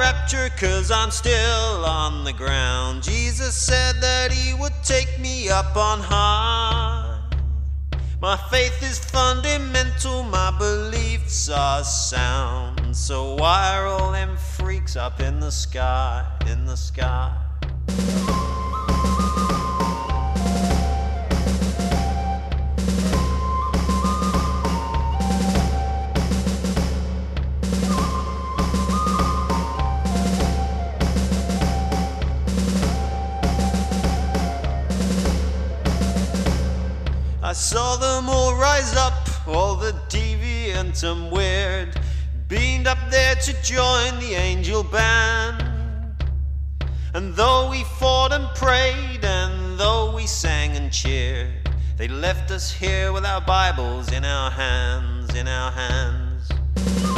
rapture 'cause I'm still on the ground. Jesus said that he would take me up on high. My faith is fundamental, my beliefs are sound. So why are all them freaks up in the sky, in the sky? I saw them all rise up, all the deviant and weird, beamed up there to join the angel band. And though we fought and prayed, and though we sang and cheered, they left us here with our Bibles in our hands, in our hands.